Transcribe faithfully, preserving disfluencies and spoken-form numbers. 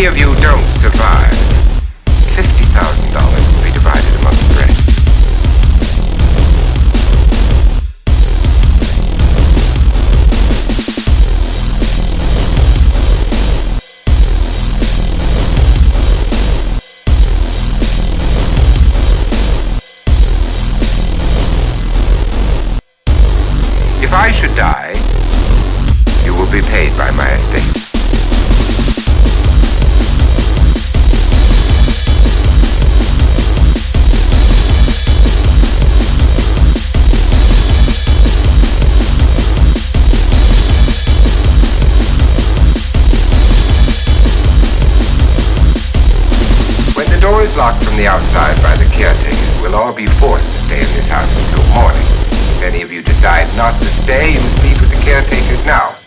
any of you don't survive, fifty thousand dollars will be divided among the rest. If I should die, you will be paid by my estate. When the door is locked from the outside by the caretakers, we'll all be forced to stay in this house until morning. If any of you decide not to stay, you must leave with the caretakers now.